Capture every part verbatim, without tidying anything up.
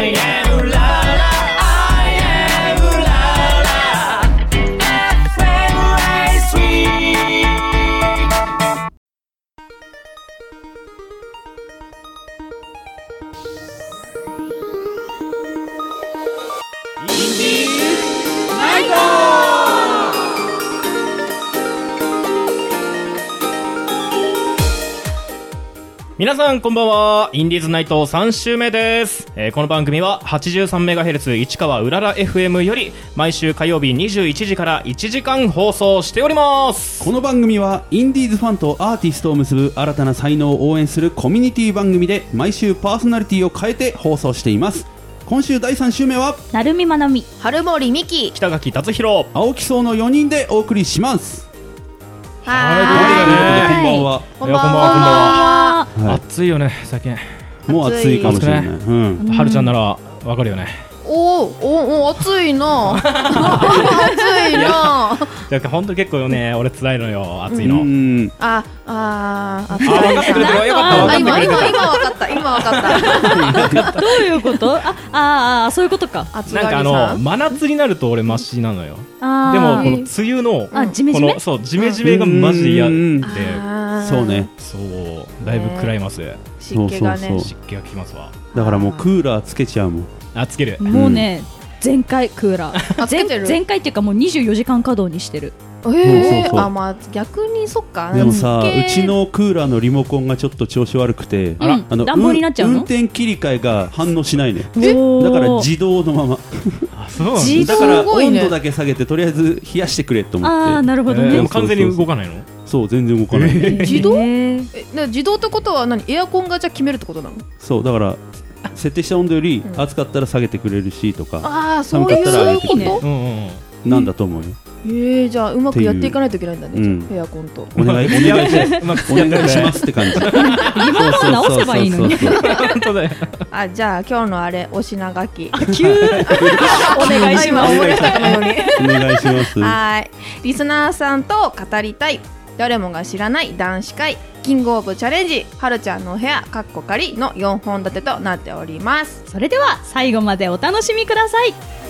I am ララ I am ララ エフエム ライスウィーインディーズナイト。皆さんこんばんは。インディーズナイトさん週目です、えー、この番組は はちじゅうさんメガヘルツ 市川うらら エフエム より毎週火曜日にじゅういちじからいちじかん放送しております。 この番組はインディーズファンとアーティストを結ぶ新たな才能を応援するコミュニティ番組で毎週パーソナリティを変えて放送しています。今週だいさん週目はなるみまなみ、 春森美希、 北垣達弘、 青木荘のよにんでお送りします。 ははい、こんばんは。 こんばんは。 こんばんは。 はい、 暑いよね最近。 もう暑いかもしれない。うん。 はるちゃんならわかるよね。 おーおお暑いな暑いなだから本当結構ね俺辛いのよ暑いの。 うんあああ分かってくれてるよかった分かってくれてる。 今今分かった今分かったどういうこと？あああそういうことか。 暑なんかあの真夏になると俺マシなのよ。 あでもこの梅雨のあジメジメこのそうジメジメがマジで嫌で、 そうね。 そうだいぶ食らいます。 湿気がね。 湿気がきますわ。 だからもうクーラーつけちゃうもん。 あつける。 もうね全開クーラー。 つけてる。 全開っていうかもうにじゅうよじかん稼働にしてる。 えー、あまあ逆にそっか。 でもさ、うちのクーラーのリモコンがちょっと調子悪くて、 あらあの暖房になっちゃうの？ 運転切り替えが反応しないね。 えだから自動のまま。 あそうなん自動だから温すごいね度だけ下げてとりあえず冷やしてくれと思って。 ああなるほどね。 えーでも完全に動かないの？ そう全然動かない。 自動？ えーえね自動ってことは何？エアコンがじゃあ決めるってことなの？ そうだから設定した温度より暑かったら下げてくれるしとか、 ああそういう寒かったら上げてくれること？ うんうんなんだと思うよ。 えー、じゃあうまくやっていかないといけないんだね。 うんじゃあエアコンと。 お願いお願いします。 うまくお願いしますって感じ。リモート直せばいいのに本当だよ。 あじゃあ今日のあれお品書き。 急お願いします。 今思い出したかのように。 お願いします。 はいリスナーさんと語りたい誰もが知らない男子会キングオブチャレンジはるちゃんのお部屋かっこかりのよんほん立てとなっております。 それでは最後までお楽しみください。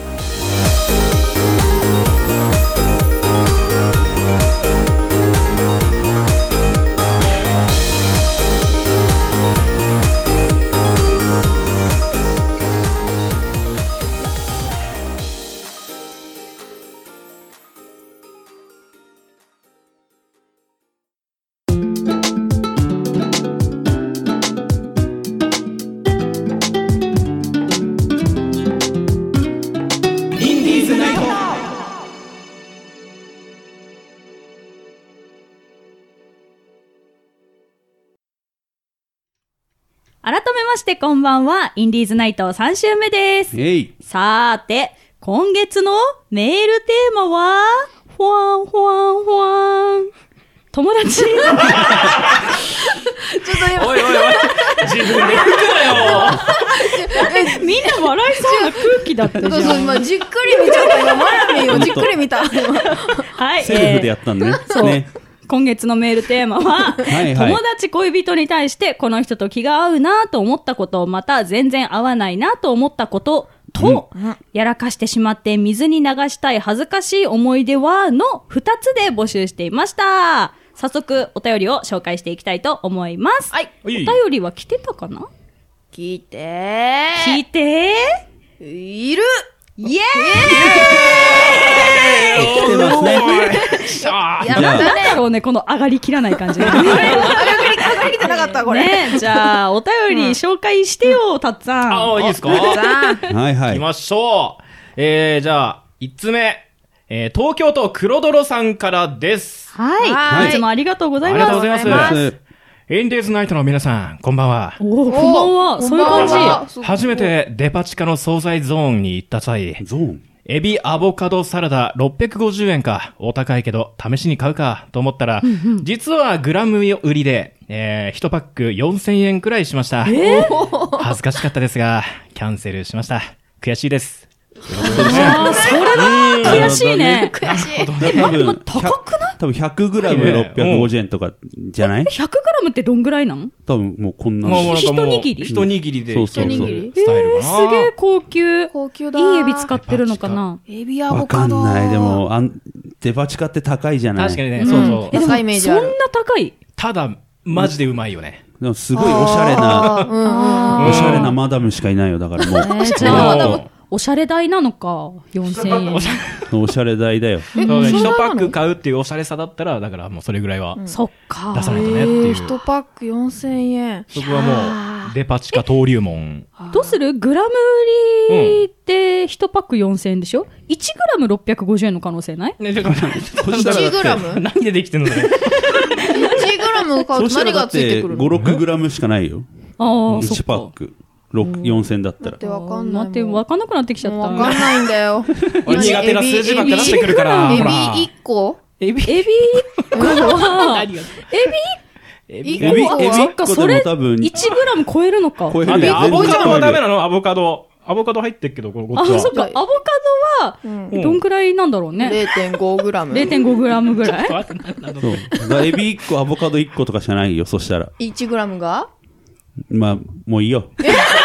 改めましてこんばんは。インディーズナイトさん週目です。 えい。 さーて今月のメールテーマはフワンフワンフワン友達ちょっと今おいおいおい自分で言うなよ。 えみんな笑いそうな空気だったじゃん。 そうそう今じっくり見ちゃった今マラミーをじっくり見た。 はい、 セルフでやったんね。 そうね。 今月のメールテーマははいはい友達恋人に対してこの人と気が合うなと思ったことまた全然合わないなと思ったことと、うん、やらかしてしまって水に流したい恥ずかしい思い出はのふたつで募集していました。早速お便りを紹介していきたいと思います。はい、お便りは来てたかな？ 聞いて聞いているイエーイ来てますね。 やったね。だろうねこの上がりきらない感じ。上がり上がりきてなかったこれ。 ね、じゃあお便り紹介してよ、うん、たっつぁん。 ああいいですか？ はいはい。 行きましょう。えー、じゃあいつつめ、えー、東京都黒泥さんからです。 はい。はい。いつもありがとうございます。 ありがとうございます。インディーズナイトの皆さん、こんばんは。 おー、こんばんは。そういう感じ。 初めてデパ地下の惣菜ゾーンに行った際、 ゾーンエビアボカドサラダろっぴゃくごじゅうえんか、お高いけど試しに買うかと思ったら、うんうん、実はグラム売りで、えー、いちパックよんせんえんくらいしました。えー、恥ずかしかったですが、キャンセルしました。悔しいです。 あそれは悔しいね。 悔しい。 え、待って待って、高くない？ 多分 ひゃくグラムろっぴゃくごじゅうえんとかじゃない？ ひゃくグラムってどんぐらいなん？ 多分もうこんなもうなんかもう一握り一握りで。 そうそうそう一一握りスタイルかな。 すげえ高級。 高級だ。 いいエビ使ってるのかな？ エビアボわかカド。 んない。でも、あんデパ地下って高いじゃない？ 確かにね、 うんそうそう。 え、でも高いイメージあるそんな高い？ ただ、マジでうまいよね。 でもすごいおしゃれな、 あーうんうん。 あおしゃれなマダムしかいないよ。だからもう、 えーじゃあ、おしゃれ代なのか、よんせんえん。 おしゃおしゃれ代だよ。 れ。そうねそんなの一パック買うっていうおしゃれさだったら、だからもうそれぐらいはそっか。 出さないとねっていう。 一パックよんせんえん。 そこはもう、デパ地下登竜門。 どうする？グラム売りでいちパックよんせんえんでしょ？ いちグラムろっぴゃくごじゅうえんの可能性ない？ ね、ちょっと待ってそしたらだっていちグラム何でできてんのそれ。 いちグラム買うとそしたら何がついだっててくるの？ ご、ろくグラムしかないよ。 ああ、そっいちパッか。 ク。よんせんだったらっ。てわかんないもん。 待って、わかんなくなってきちゃった。 もうわかんないんだよ。 俺苦手な数字ばっか出してくるから。 エビほらいっこエビエビいっこは、 何がエエビビエビ、エ一個ビそっか、 いっこそれでも多分、 いちグラム超えるのか。 超えるあ、で、 よ。 アボカドはダメななのアボカド。アボカド入ってっけど、こあ、 っちは。 そっか、アボカドは、 うんどんくらいなんだろうね。 れいてんごグラム。 れいてんごグラムぐらい。 ちょっと待ってなんだそう。だからエビいっこ、アボカドいっことかしかないよ。そしたら。 いちグラムがまあ、もういいよ。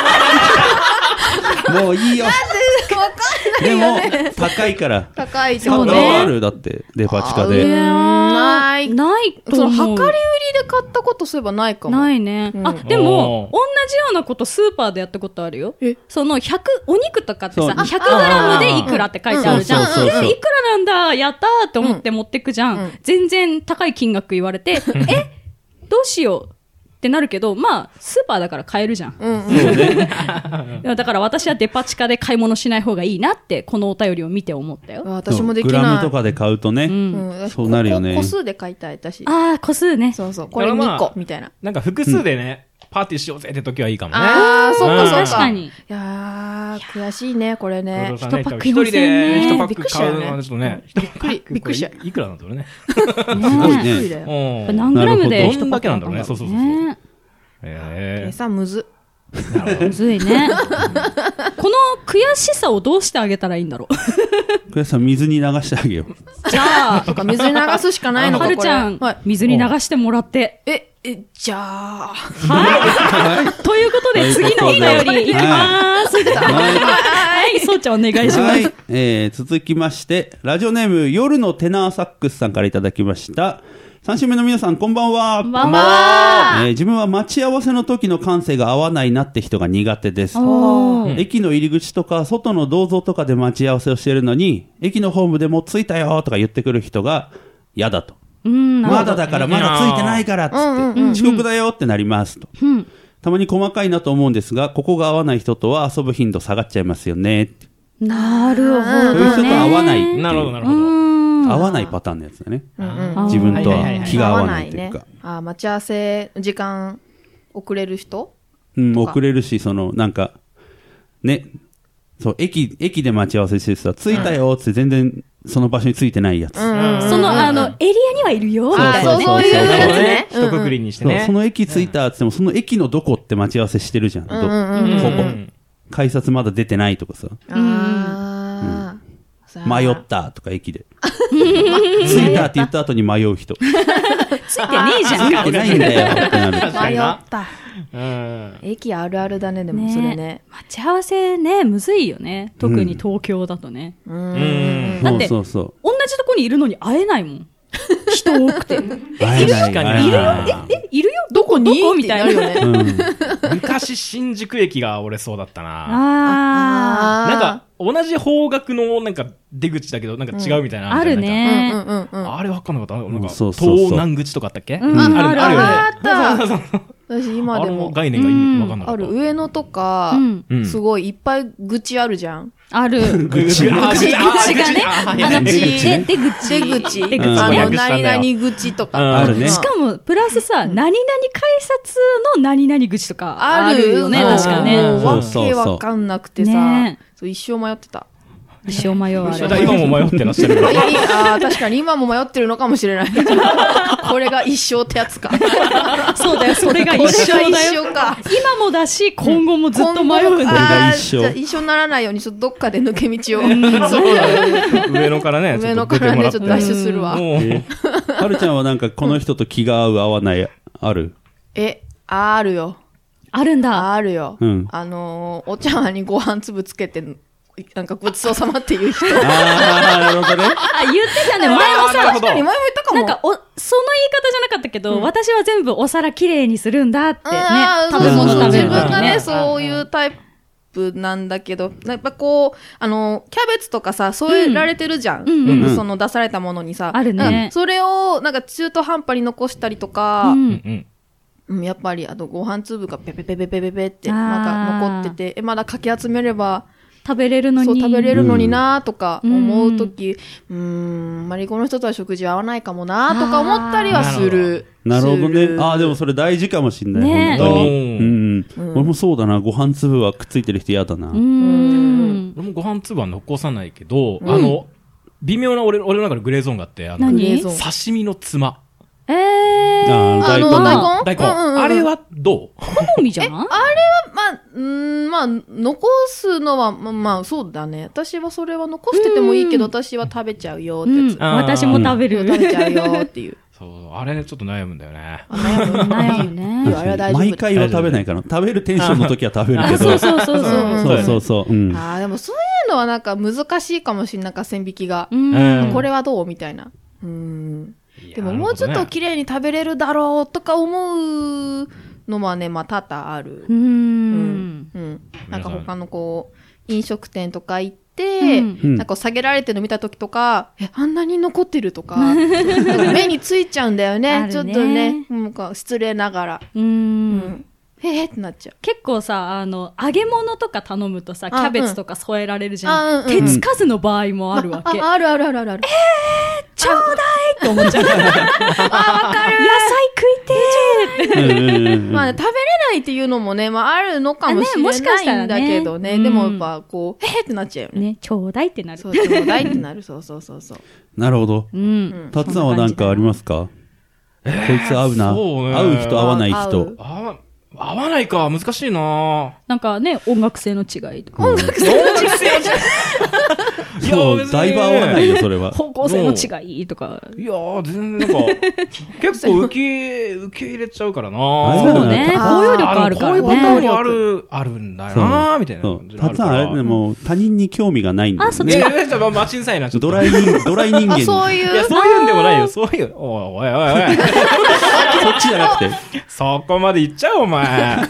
もういいよ。でも、高いから。 高いってそうね買ったことあるだって、デパ地下いで。 やーないないとその、 思う。 量り売りで買ったことそういえばないかも。 ないね。 うんあ、でも、 おー同じようなことスーパーでやったことあるよえ。 そのひゃく、お肉とかってそうさ、ひゃくグラムでいくらって書いてあるじゃん。 そうそうそうそうえいくらなんだ、やったーって思って持ってくじゃん。 うん全然高い金額言われて、え、どうしようってなるけど、まあ、スーパーだから買えるじゃん。 うんうん。 そうね。 いやだから私はデパ地下で買い物しない方がいいなって、このお便りを見て思ったよ。 私もできグラムない。 とかで買うとね。 うんそうなるよねここ個数で買いたい、私。 あー、個数ね。 そうそう。これにだからまあこみたいな。 なんか複数でね、パーティーしようぜって時はいいかもね。 あー、そっかそっか。 確かに。 いやー、悔しいね、これね。 一パ一パック一人でよんせんえん一パッびっくク買うりしたよねのはちょっとね。 びっくり、びっくりした。 いいくらなんだろうね。 すごいびっくりね。 だよ。 うん。 何グラムでなる一パックほどどんだけなんだろうねそうそうそうそうねへ計算むず。 むずいね。この悔しさをどうしてあげたらいいんだろう。 これさ、水に流してあげよう。 じゃあ、 とか、水に流すしかないのか、 はこれ。 るちゃんはい。、 水に流してもらって。 え、え、じゃあ。 はい。ということで、次のお便りいきまーす。はい、そうちゃんお願いしまはいす。。 えー、続きまして、ラジオネーム、夜のテナーサックスさんからいただきました。さん週目の皆さん、こんばんは。 こんばんは。 えー自分は待ち合わせの時の感性が合わないなって人が苦手です。 おー駅の入り口とか、外の銅像とかで待ち合わせをしてるのに、駅のホームでもう着いたよとか言ってくる人が嫌だと。 うん、なるほどまだだから、まだ着いてないからっつうんって、遅刻だよってなりますと。 うん。 たまに細かいなと思うんですが、ここが合わない人とは遊ぶ頻度下がっちゃいますよねって。 なるほそういうど人と合わないってね。 いう。 なるほど、なるうほど。 ん。 合わないパターンのやつだね。 うんうん。 あー自分とはいはいはいはいは気が合わないというか。 あー、待ち合わせ時間遅れる人うん、 とか遅れるし、その、なんか、ね、そう、駅、駅で待ち合わせしてさ、着いたよって全然その場所に着いてないやつ。 うんその、あの、エリアにはいるよ、みそうたいなね。 あーそうそういうなるほどねやつね。。 一括りにしてそうね。 その駅着いたって言っても、その駅のどこって待ち合わせしてるじゃん。どうんうんうんほぼうん。 改札まだ出てないとかさ、 あーさあ迷ったとか駅で。着いたって言った後に迷う人。 ついてねえじゃんか着いて。ないんだよってなる。 確かにな迷った。 うん。 駅あるあるだね、でもそれね。 待ち合わせね、むずいよね。特に東京だとね。 ううんん。 だってそうそう同じとこにいるのに会えないもん。人多くて。 そう。会えない確かに会えないえ、いるよどこにどこみたいな。 ってなるよね。 うん。 昔、新宿駅が俺そうだったな。 あなんか、同じ方角のなんか出口だけど、なんか違うみたいなあ。あるじゃん。 ね。 うんうんうん。 なんかあれわかんなかったなんか、 そうそうそう東南口とかあったっけうんある、 あるあるよね。 あった。私今あのでも、 概念が意味わかんなかあった。 る上野とかうん、 うんすごいいっぱい愚あるじゃん。 ある。 口口がね、あの、 出口で出口。 出口。 出口うんあの、 略したんだよ何々口とうんか。 あるねしかも、プラスさ、何々改札の何々口とかああるるよね、 うん確かね。 もうわそうそうそうけわかんなくてさね、 そう一生迷ってた。 一生迷うあじゃあれ。 今も迷ってらっしゃるから。 いいあー確かに今も迷ってるのかもしれない。これが一生ってやつか。 そうだよ、それが一生だよ。 これが一生か。 今もだし、今後もずっと迷うんだよ。 これがあー一生じゃあ一緒にならないようにちょっとどっかで抜け道を。 そうだね。上野からね、 上野からねちょっと脱出するわ。 もうえはるちゃんはなんかこの人と気が合う合わないある？ え、あるよ。 あるんだ。 あるよ。 うんあのー、お茶碗にご飯粒つけて、なんかごちそうさまっていう人。 ああ、なるほどね。 あ、言ってたね、前もさ、 あーなるほど確かに前も言ったかも。 なんか、お、その言い方じゃなかったけど、私は全部お皿きれいにするんだってね、 あー食べそうそう自物食べる分がね、 時ね。 そういうタイプなんだけど、やっぱこう、あの、キャベツとかさ、添えられてるじゃん。 うんうんうんその出されたものにさ。 あるねなんかそれを、なんか中途半端に残したりとか、 うんうんうん、やっぱり、あとご飯粒がペペペペペペペって、 あーなんか残ってて、え、まだかき集めれば、 食べれるのに。 そう食べれるのになーとかうん思うとき、うーん、あまりこの人とは食事合わないかもなーとか思ったりはする。 なるほどね。 するああ、でもそれ大事かもしんない。 ね本当に。 ううんん。俺もそうだな。ご飯粒はくっついてる人嫌だな。 うーん。 俺もご飯粒は残さないけど、あの、微妙な俺俺の中のグレーゾーンがあって、あの、 何グレーゾーン刺身のつま。 えー、 ああ、大あの、 根大の。 根大根。 うんうんうんあれはどう好みじゃんまあ、うーん、まあ、残すのは、まあ、まあ、そうだね。私はそれは残しててもいいけど、私は食べちゃうよってやつ。 うん、私も食べる。 食べちゃうよっていう。 そう、あれね、ちょっと悩むんだよね。 悩む悩むね。 あれは大丈夫。 毎回は食べないから。食べるテンションの時は食べるけど。 そうそうそうそう。 そうそうそう。うん。 ああ、でもそういうのはなんか難しいかもしれないか、線引きが。 うん。 うんこれはどうみたいな。うん。 いやでももうちょっとなるほどね綺麗に食べれるだろうとか思うのはね、まあ多々あるう。。 うんん。うん。なんか他のこう、飲食店とか行って、 うんうんなんか下げられてるの見た時とか、え、あんなに残ってるとか、なんか目についちゃうんだよあね。 るねちょっとね、なんか失礼ながら。 う。 うんん。へーってなっちゃう。 結構さ、あの、揚げ物とか頼むとさ、キャベツとか添えられるじゃん。 あうん手つかずの場合もあるわけ。 あ、あるあるあるあるある。 ちょうだいって思っちゃう。あ、わかる。野菜食いてーって。 うんうんうんまあね、食べれないっていうのもね、まああるのかもしあねもしかしたらねれないんだけどね。 うんでもやっぱこう、へーってなっちゃうよね。 ね、ちょうだいってなる。 そう、ちょうだいってなる。そうそうそうそう。 なるほど。 うん。 たつさんは何かありますか？こいつ合うな。 そうね合う人合わない合人う。 合わ、合わないか、難しいななんかね、音楽性の違いとか、 うんいやそう、 別にだいぶ合わないよ、それは。 方向性の違いとか。 いやー、全然なんか、結構受け、受け入れちゃうからなあそうね、 あー包容力あるからこういうパターンね。 もある、あるんだよそうなーみたいなそう。 感じたつさん、あれね、もう他人に興味がないんだよあそっねね。 え、ちょっと待ちなさいな、ちょっと。 ドライ人、ドライ人間。 あ、そうう。 いう。 いや、そういうんでもないよ、そういう。おいおいおいおい。 そっちじゃなくて。 そこまで言っちゃう、お前。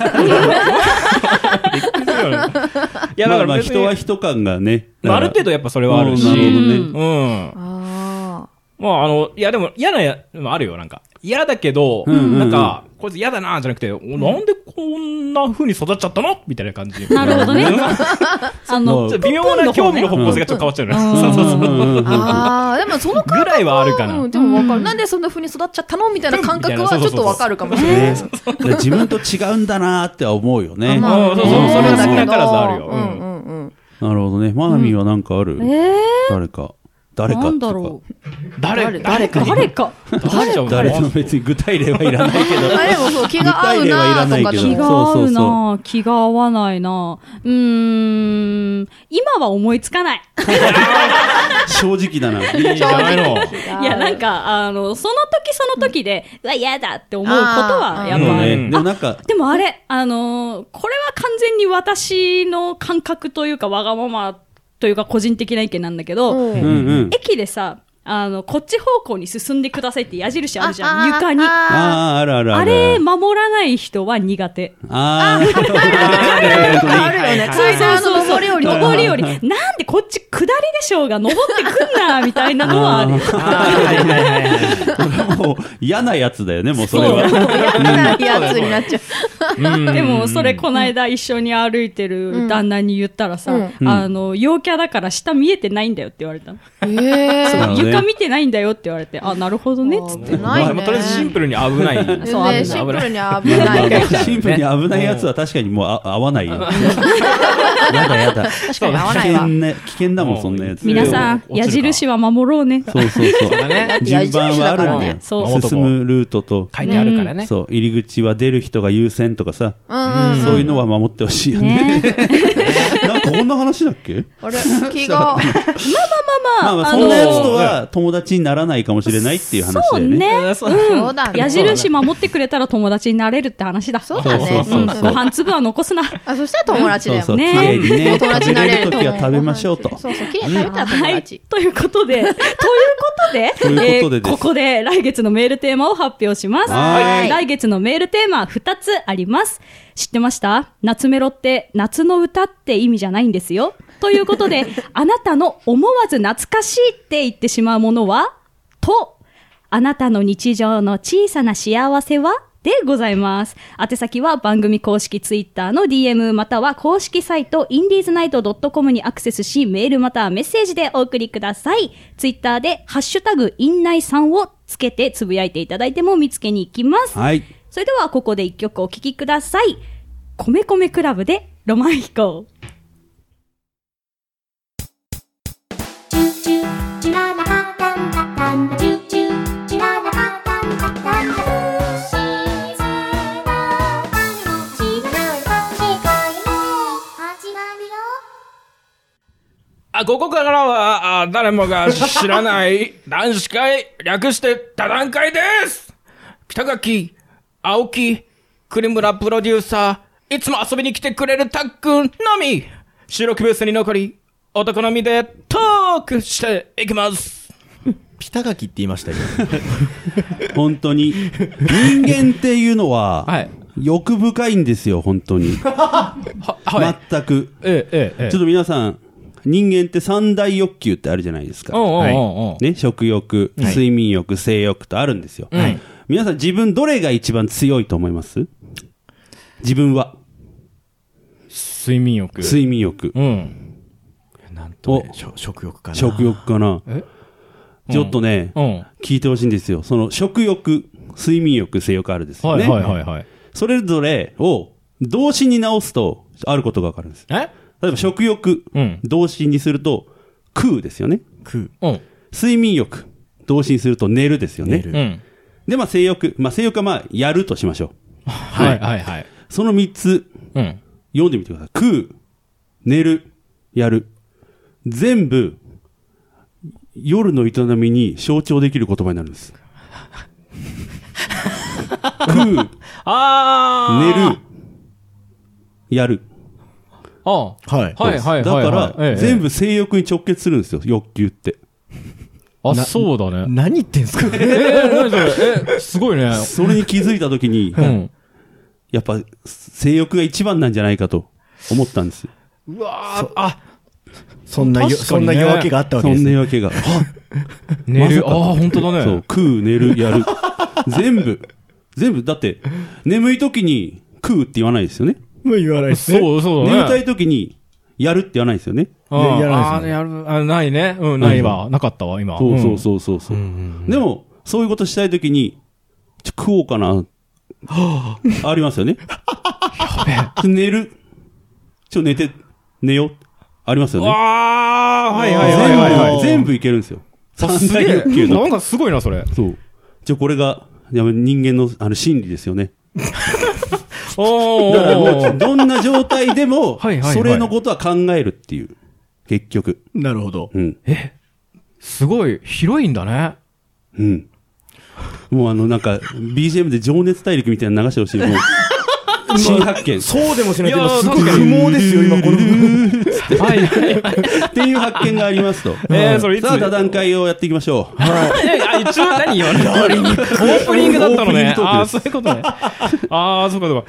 びっくりするよね。いや、だまあまあ、 から別に、 人は人感がね。 まあある程度やっぱそれはあるし。 うんなるほどね。 うん。 あまあ、あの、いや、でも嫌なや、もあるよ、なんか。嫌だけど、 うんうんうんなんか、こいつ嫌だな、じゃなくて、おなんでこんな風に育っちゃったのみたいな感じ。 なるほどね。あの、 ちょっと微妙な興味の方向性がちょっと変わっちゃうね。 うんそうそうそう。 ーあー、でもそのぐらいはあるかな。 うん、でもわかる。なんでそんな風に育っちゃったのみたいな感覚はちょっとわかるかもしれない。 ね自分と違うんだなーって思うよね。 まあうんそうそうねそれは少なだけどからずあるようんうんうん。 なるほどね。まなみはなんかある、 え誰か。誰ー、 かっていうかなんだろう。 誰、 誰か誰か。 誰じゃん誰とも別に具体例はいらないけど。 あ、でもそう、気が合うなとか具体例はいらないけど気が合うそうそうそな気が合わないなうーん、今は思いつかない。 正直だな。 いいじゃないの。 いや、なんか、あの、その時その時で、うわ、嫌だって思うことは、やっぱある。 もうね。でもなんか、 でもあれ、あのーこれは完全に私の感覚というか、わがままというか、個人的な意見なんだけど、 うんうんうん。 駅でさ、あの、こっち方向に進んでくださいって矢印あるじゃん、 あ床に。あああ、あるあるある。 れ、守らない人は苦手。 ああ、 あるよね。 そうそうそうそう。 上り下りとか上り下り。なんでこっち下りでしょうが、登ってくんな、みたいなのはある。 あーはいはいはいはい。 俺もう嫌なやつだよね、もうそれは。 嫌なやつになっちゃう。 でもそれこないだ一緒に歩いてる旦那に言ったらさ、 うんあの陽キャだから下見えてないんだよって言われたの。 えー、 そうなのね床見てないんだよって言われて、あ、なるほどねっつって。 ないね。 まあとりあえずシンプルに危ない。 全そう然シンプルに危ないね。 シンプルに危ないやつは確かにもうあ合わないよ。やだやだ。 確かに合わ危ないわ険。ね、危険だもん、そんなやつ。 皆さん、矢印は守ろうね。 そうそうそう。 ね。 順番はあるんだよ。 そう進むルートと、 書いてあるからね。 そう、入り口は出る人が優先とかさ、 うんうん。 そういうのは守ってほしいよね。なんかこんな話だっけ？ あれ気が。 まあまあ、そんなやつとは友達にならないかもしれないっていう話だそうよね。 ね。 そうだね。 矢印守ってくれたら友達になれるって話だ。 そうだね。 そうそうそうご飯粒は残すな。 あ、そしたら友達だよ。 そうそう、綺ね麗にね、 友達食べれになれるるときは食べましょうと。 そうそう、綺麗に食べたら友はい。 達。 ということで、ということで、 ということでですここで来月のメールテーマを発表します。 はい来月のメールテーマふたつあります。知ってました？夏メロって夏の歌って意味じゃないんですよ。ということで、あなたの思わず懐かしいって言ってしまうものはと、あなたの日常の小さな幸せはでございます。宛先は番組公式ツイッターの ディーエム または公式サイト インディーズナイトドットコム にアクセスし、メールまたはメッセージでお送りください。ツイッターでハッシュタグインナイさんをつけてつぶやいていただいても見つけに行きます。 はい。 それではここで一曲お聴きください。米米クラブでロマン飛行。 あ、ここからは、あ誰もが知らない男子会、略して多段会です。北垣、青木、栗村プロデューサー、いつも遊びに来てくれるたっくんのみ、収録ブースに残り、男のみでトークしていきます。 ピタガキって言いましたけど。 本当に。人間っていうのは、 はい。 欲深いんですよ、本当に。 は、はい。 全く。 ええ、ええ、ええ。 ちょっと皆さん、人間って三大欲求ってあるじゃないですか。 おうおうおうおうね、食欲、 はい睡眠欲、性欲とあるんですよ。 はい皆さん自分どれが一番強いと思います？自分は。 睡眠欲。 睡眠欲。 うん。 なんとね、しょ食欲かな。 食欲かな。 えちょっとね、 うん。 聞いてほしいんですよ。その食欲、睡眠欲、性欲あるですよね。 はいはいはいはい。 それぞれを動詞に直すと、あることがわかるんです。 え例えば食欲、 うん動詞にすると、食うですよね。 食う。 うん。 睡眠欲、動詞にすると寝るですよね。 寝るうん。 で、まあ性欲、まあ性欲はまあやるとしましょう。 はいはいはい。 その三つ、 うん。 読んでみてください。食う、寝る、やる。全部、夜の営みに象徴できる言葉になるんです。食う、 あー。 寝る、やる。 ああ。 はい。 はいはいだかはいはい。 ら、全部。 部性欲に直結するんですよ、欲求って。 あ、 なそうだね。 何言ってんすかえー、何それえ、すごいね。 それに気づいたときに、 うん。 やっぱ、性欲が一番なんじゃないかと思ったんですよ。 うわー、あ、 そんなよ、 確かにねそんな夜明けがあったわそんけですね。 なわけが。 寝る。 まさかああ、本当だね。 そう、食う、寝る、やる。全部。全部。だって、眠い時に食うって言わないですよね。 もう言わないですね。 そうそうだね。 眠たい時にやるって言わないですよね。 うんねやらないですねあーやる、あ、ないね。うん、ないわ。なかったわ、今。 そうそうそうそうそう、 うんうんでも、そういうことしたい時に、ちょ食おうかな。ありますよね。寝る。ちょ、寝て、寝よう。ありますようん。 ね。 あー、はいはいはいはいはい。 全部、全部いけるんですよ。 あ三大すげえ。 欲求の。 なんかすごいな、それ。 そう。じゃこれが、いや人間のあの心理ですよね。 おだからもうー。 どんな状態でも、 はいはいはいそれのことは考えるっていう。結局。 なるほど。 うん。 すごい、広いんだね。 うん。もうあの、なんか、ビージーエム で情熱大陸みたいなの流してほしい。もう、新発見。 そうでもしないけど、 いやーすごい確かに不毛ですよ、今この。 はいはいはい。 っていう発見がありますと。 えーそれいつさあ、多段階をやっていきましょう。 いやいや、一応何よ。オープニングだったのね。 オープニングトークですああ、そういうことね。ああ、そうかそうか。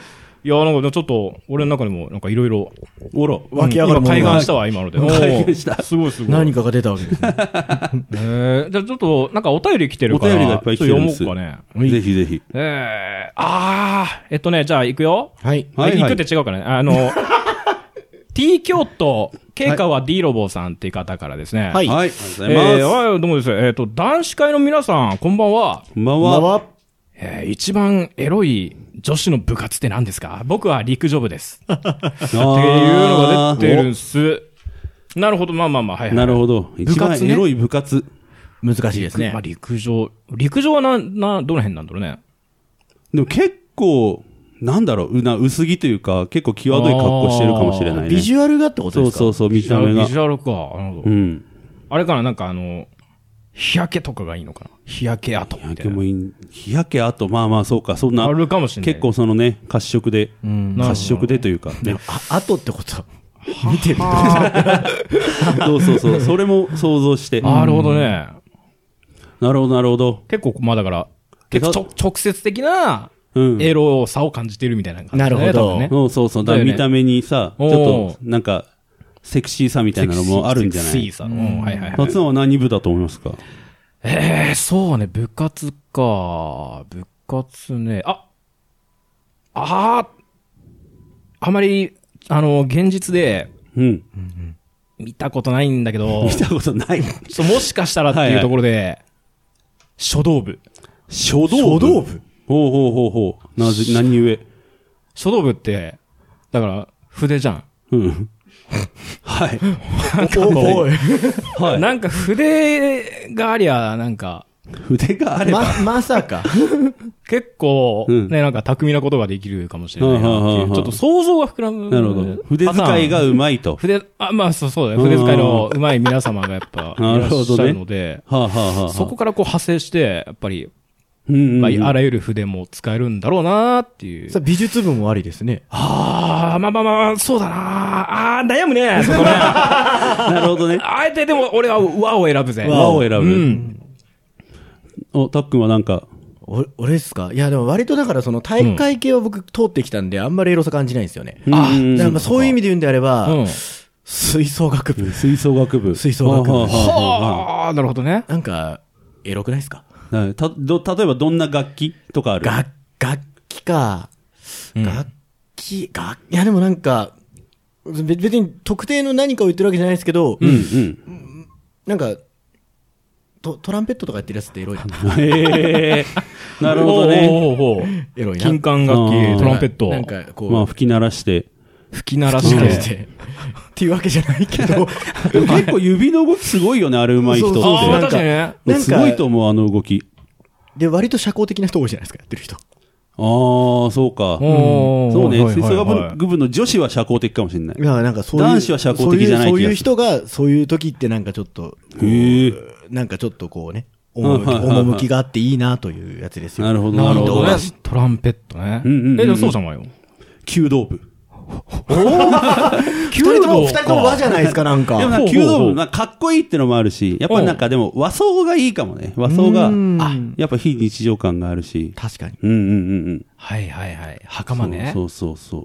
いや、なんかちょっと、俺の中でも、なんかいろいろ、 おら。 湧き上がるものが今開眼したわ、今ので。 開眼したおーすごいすごい。 何かが出たわけですね。 えー、じゃあちょっと、なんかお便り来てるから、 お便りがいっぱい来てるんですちょっと読もうかね。 ぜひぜひ。 えー、あー、えっとね、じゃあ行くよ。 はい。 はいはい行くって違うかね。あの、T 京都、ケイカワ D ロボさんっていう方からですね。 はい。 はい。ありがとうございます。 えー、はい、どうもです。えっ、と、男子会の皆さん、こんばんは。 こんばんは。 まは、 えー、一番エロい女子の部活って何ですか？僕は陸上部です。っていうのが出てるんす。なるほど、まあまあまあ、はい、はい。 なるほど。一番活ねエロい部活。 難しいですねまあ、。陸上。陸上はな、な、どの辺なんだろうね。 でも結構、なんだろう、うな、薄着というか、結構際どい格好してるかもしれないね。 ビジュアルがってことそですか？ うそうそう、見た目がビ。ジュアルか。なるほど。 うん。 あれかな、なんかあの、日焼けとかがいいのかな。日焼け跡みたいな。 でもいい、日焼け跡、まあまあそうか、そんなあ、るかもしれない。 結構そのね、褐色で、 うん。 なるほど褐色でというか、ね。 あ、後ってことは、見てるってこそうそうそう、それも想像して。 なるほどね。 なるほど、なるほど。 結構、まあだから、結構ちょ直接的なうん。 エロさを感じてるみたいな感じ、ね。 なるほど多分ね。 そうそうそう、だからだよね見た目にさ、ちょっおーと、なんか、セクシーさみたいなのもあるんじゃないセクシーさ。うん、はいはいはい。 達也は何部だと思いますか？ ええー、そうね、部活か。部活ね。あ、ああ、あまり、あの、現実でうん。 見たことないんだけど、 見たことない。 ちょっともしかしたらっていうところで、書道部。 書道部書道部ほうほうほうほう。なぜ、何故書道部って、だから、筆じゃん。 うん。はい。 おおい。 はい。 なんか筆がありゃ、なんか、 筆があれば。 ま、まさか。 結構、 うんね、なんか巧みなことができるかもしれないなっていう、 はいはいはいはいちょっと想像が膨らむ。 なるほど。筆使いがうまいと。 筆、あ、まあそうそうだよ。筆使いの上手い皆様がやっぱ、いなるほどねらっしゃるので、 はあ、はあはあはあ、 そこからこう派生して、やっぱり、 うんうんうん、 まあ、あらゆる筆も使えるんだろうなっていう。 さ美術部もありですね。 ああ、まあまあまあ、そうだなああー、悩むね、そこね。 なるほどね。 あえてでも俺は和を選ぶぜ。 和を選ぶ。 うん。 お、たっくんはなんか、 お、俺ですか？いや、でも割とだからその体育会系を僕通ってきたんで、あんまりエロさ感じないんですよね。 あだからまあそういう意味で言うんであれば、 うん。 吹奏楽部。 吹奏楽部。 吹奏楽部はあはあはあはあはあ、なるほどね。 なんか、エロくないですか？ なたど例えばどんな楽器とかある？ 楽、楽器か。 うん楽器、楽、いやでもなんか、べ別に特定の何かを言ってるわけじゃないですけど、 うんうん。 なんか、トトランペットとかやってるやつってエロいな。 へえ。なるほどね。 ほうほうほうエロいな。 金管楽あー器、トランペット。 なんかこう、 まあ吹き鳴らして。 吹き鳴らしてして。 っていうわけじゃないけど、 でも結構指の動きすごいよね、あれ上手い人って。 そうそうそうああ、 なんか確かにね。 なんかすごいと思う、あの動き。 で、割と社交的な人多いじゃないですか、やってる人。 ああ、そうか。 おーそうね。 はい吹奏はいはい楽部の女子は社交的かもしれない。 いや、なんかそういう。 男子は社交的じゃないそういうそういう気がする人が、そういう時ってなんかちょっと、 へえ。 なんかちょっとこうね、 はいはいはいはい趣があっていいなというやつですよ。 なるほど、 なるほどねなるほど。。 トランペットね。 うんうんうんうんえ、でもそうじゃないよ。 弓道部。 二人とも、二人とも和じゃないですか、なんか。 でもなんか弓道部、なんかかっこいいってのもあるし、やっぱりなんかでも和装がいいかもね。和装が、 うんあ、やっぱ非日常感があるし。 確かに。 うんうんうんうん。 はいはいはい。袴ね。 そうそうそう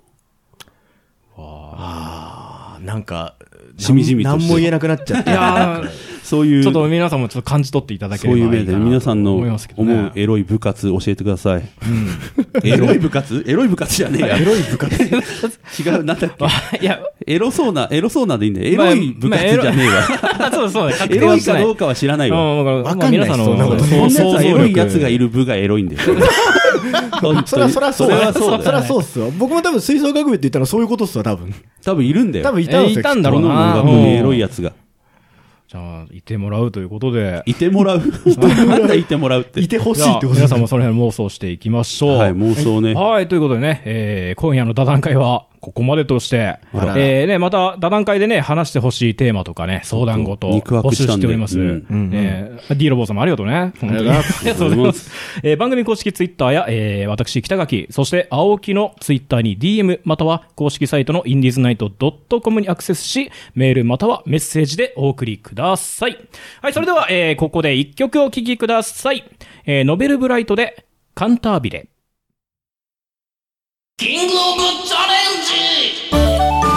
ああ、なんか、 しみじみとして何も言えなくなっちゃって。 いやーそういう、 ちょっと皆さんもちょっと感じ取っていただけそういう面でればいいかな皆さんの思いますけどね思うエロい部活教えてください。エロい部活エロい部活じゃねえや。 エロい部活。 違う、なんだっけ。 あいや、 エロそうな、エロそうなでいいんだよ。エロい部活じゃねえわ。 そうそう、 エロいかどうかは知らないわ。 わわかんない皆さんの、 そんなことそんなやつはエロいやつがいる。 る部がエロいんだよ。 そら、そらそう。 それはそうだよそらそうっすわ。僕も多分吹奏楽部って言ったらそういうことっすわ、多分。 多分いるんだよ。 多分いたんですよ。 えいたんだろうなこの音楽にエロいやつが。 じゃあ、いてもらうということで。 いてもらう。なんだいてもらうって。 いてほしじゃあいってこと皆さんもその辺妄想していきましょう。 はい、妄想ね。 はい、ということでね、えー、今夜の打談会はここまでとして、 あらえー、ね、また打談会でね、話してほしいテーマとかね、相談事肉募集薄したんでしております。 うんうんえー、D ロボさんもありがとうね。本当にありがとうございます。えー、番組公式ツイッターや、えー、私、北垣、そして青木のツイッターに ディーエム、または公式サイトのインディーズナイト .com にアクセスし、メールまたはメッセージでお送りください。はい、それでは、えー、ここで一曲お聴きください。えー、ノベルブライトで、カンタービレ。 キングオブチャレンジ。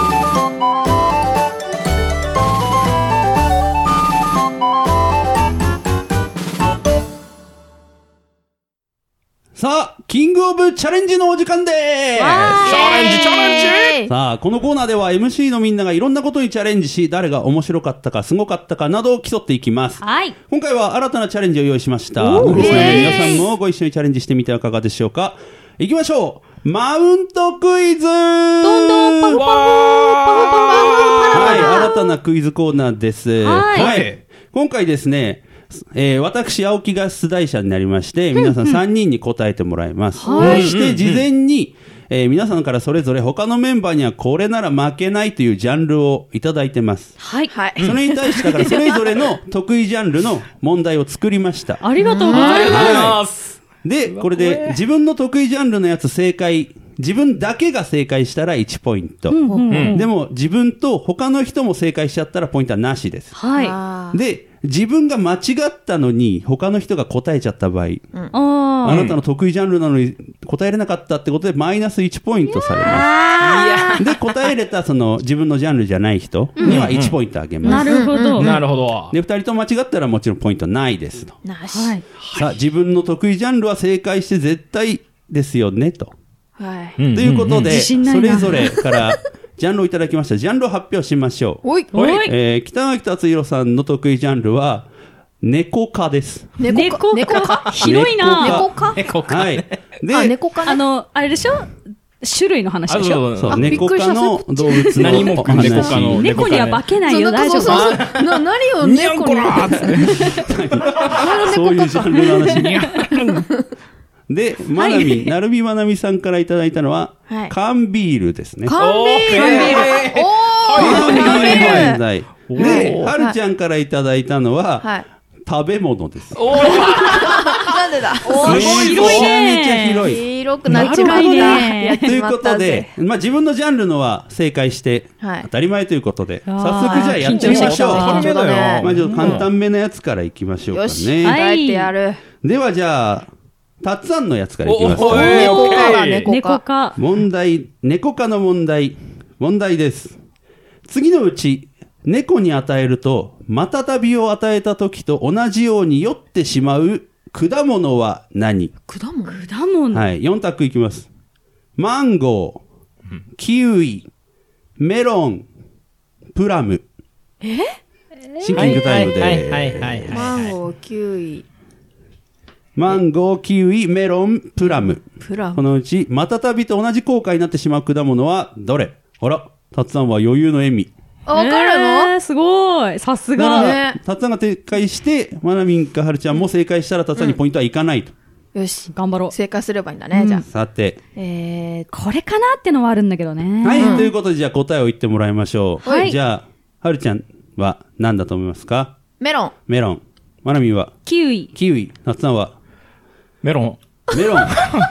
さあ、キングオブチャレンジのお時間でーす。 チャレンジチャレンジ。 さあ、このコーナーでは エムシー のみんながいろんなことにチャレンジし、誰が面白かったか、すごかったかなどを競っていきます。 はい。 今回は新たなチャレンジを用意しました。ですので皆さんもご一緒にチャレンジしてみてはいかがでしょうか。いきましょう。マウントクイズ。どんどんパフパフパフパフパフはい、新たなクイズコーナーです。 はいはい。今回ですね、えー、私、青木が出題者になりまして、皆さんさんにんに答えてもらいます。そして事前に、えー、皆さんからそれぞれ他のメンバーにはこれなら負けないというジャンルをいただいてます。 はい。 はい。 それに対してだからそれぞれの得意ジャンルの問題を作りました。 ありがとうございます。 ます。 で、これで自分の得意ジャンルのやつ正解、自分だけが正解したらいちポイント。でも自分と他の人も正解しちゃったらポイントはなしです。 はい。 あーで、自分が間違ったのに他の人が答えちゃった場合、 ああなたの得意ジャンルなのに答えれなかったってことでマイナスいちポイントされます。で、答えれたその自分のジャンルじゃない人にはいちポイントあげあ。 ます。 なるほど。 なるほど。 で、二人とも間違ったらもちろんポイントないですと。 なし。 はい。 さあ、自分の得意ジャンルは正解して絶対ですよねと。 はい。 うんということで、 自信ないなそれぞれからジャンルをいただきました。ジャンルを発表しましょう。 おい。 おい。 えー、北脇達弘さんの得意ジャンルは、猫科です。 猫猫か。広いな。 猫か猫か。 はい。で、 あ、猫かね。 あの、あれでしょ種類の話でしょそう、 あ猫びっくりした科の動物の何もお話。 猫科の猫には化けないよ、大丈そうそう夫。 そう。な、何をにゃん猫に。 こらーっつって。 そういうジャンルの話。 にゃんで、まなみ、なるみまなみさんからいただいたのは、 はい缶ビールですね。 缶ビール。 おー缶ビール問題。 おで、 ーはるちゃんからいただいたのは、 はい。 食べ物です。 おーなんでだ。おめー、 ちゃめちゃ広い。 広くなっちまった。 広いねやっというこちまったぜとで。、まあ自分のジャンルのは正解してはい当たり前ということで、 あー早速じゃあやってみましょう。 緊張した緊張だよまあちょっと簡単めなやつからいきましょうかよし。 ね。 はい帰ってやる。 ではじゃあ、たっつぁんのやつからいきますおおか。 えーオッケ猫かだ、 ー猫か。 猫か。 問題、猫科の問題。問題です。次のうち、猫に与えると、またたびを与えた時と同じように酔ってしまう果物は何？ 果物果物。 はい、よん択いきます。マンゴー、キウイ、メロン、プラム。えシンキングタイムではいはいはいはいはい。 マンゴー、キウイ、 マンゴー、キウイ、メロン、プラム。 プラこのうち、またたびと同じ効果になってしまう果物はどれ？あら、たっつぁんは余裕の笑み。 あ、わかるのえーすごい。さすだかが。 ら、 ねたっつぁんが正解して、まなみんかはるちゃんも正解したら、たっつぁんにポイントはいかないと。 よし。 頑張ろう。 正解すればいいんだね、じゃあ。 さて、 えー、 これかなってのはあるんだけどね。 はい、ということで、じゃあ答えを言ってもらいましょう。 はいじゃあ、はるちゃんは何だと思いますか？ メロン。 メロン。まなみんはキウイ。 キウイ。たっつぁんはメロン。 メロン。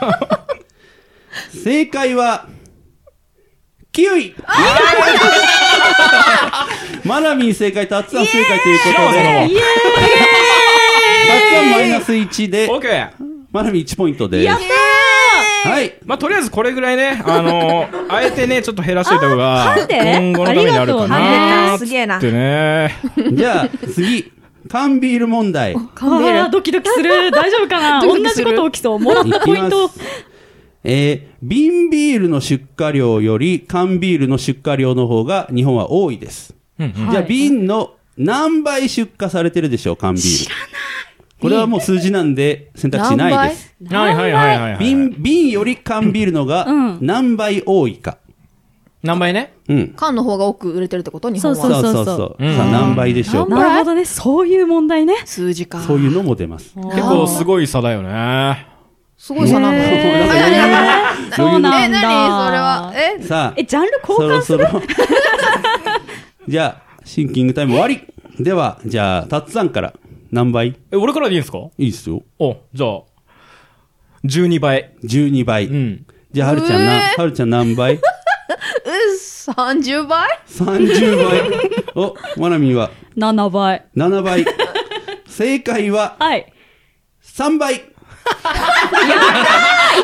正解は、キウイマナミン正解、タッツァン正解ということで、 イエタッツァンマイナスいちでオ、ッケー。 マナミンいちポイントです。 やったはい。 まあ、とりあえずこれぐらいね、あのー、あえてね、ちょっと減らしといた方が、 なんで今後のためになるかなーっすげえなてね。 じゃあ、次、缶ビール問題。 ーあードキドキする。大丈夫かな同じドキドキすること起きそう。もらったポイントいき。ますえー、瓶ビールの出荷量より缶ビールの出荷量の方が日本は多いです。 うんじゃあ、瓶の何倍出荷されてるでしょう、缶ビール。知らない。これはもう数字なんで選択肢ないです。 はいはいはいはいはい。 瓶、瓶より缶ビールのがうん何倍多いか。 何倍ね？ うん。 缶の方が多く売れてるってこと日本は。 そうそうそうそう。 うんさあ、何倍でしょうか。 なるほどね。そういう問題ね。 数字か。 そういうのも出ます。 結構すごい差だよね。 すごい差なんだ。 へーえそうなんだ。 え、何それは。えさあ、 え、ジャンル交そろ換するそろ。じゃあ、シンキングタイム終わり。では、じゃあ、タッツさんから何倍？ え、俺からでいいんですか？ いいっすよ。 お、じゃあ、じゅうにばい。 じゅうにばい。 うん。 じゃあ、はるちゃんな、はるちゃん何倍？ うっ、さんじゅうばい ? さんじゅうばい。お、まなみはななばい。 ななばい。正解ははい。 さんばい。 い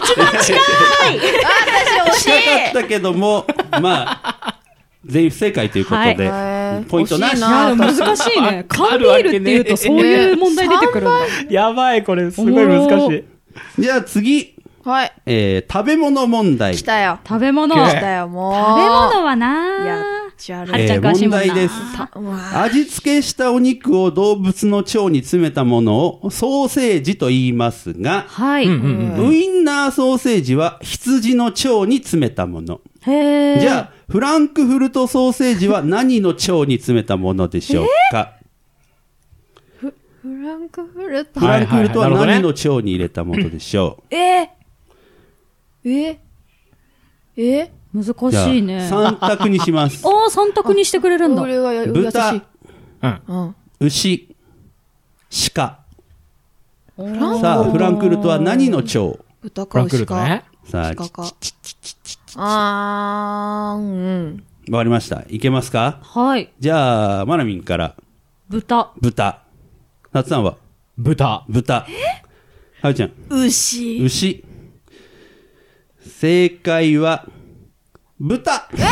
私惜しい近かったけども、まあ、全員不正解ということで、 はいポイントなし。 惜しいなでも難しいね。缶ビールって言うとそういう問題出てくるんだ。 やばい、これ、すごい難しい。 じゃあ次、 はい。 えー、食べ物問題。 来たよ。 食べ物。 来食べたよ、もう。 物はなやっちゃる。 はるちゃん詳しいもんな。 えー問題ですうわ味付けしたお肉を動物の腸に詰めたものをソーセージと言いますが、 はい。 ウインナーソーセージは羊の腸に詰めたもの。 へー。 じゃあ、フランクフルトソーセージは何の腸に詰めたものでしょうか？ フランクフルト。 フランクフルトははいはいはい何の腸に入れたものでしょう？ えええ難じゃあしいね。 さん択にします。 ああ、三択にしてくれるんだ。 俺がや優し豚い。、 うん。 うん。 牛、鹿。さあ、フランクフルトは何の腸？ 豚フランクフか牛か。 ルトね。 さあ、 鹿か。あー、うん。 わかりました。いけますか？ はい。 じゃあ、マナミンから、 豚。 豚。なつさんは豚。 豚。はるちゃん、 牛。 牛。正解は、豚。えー、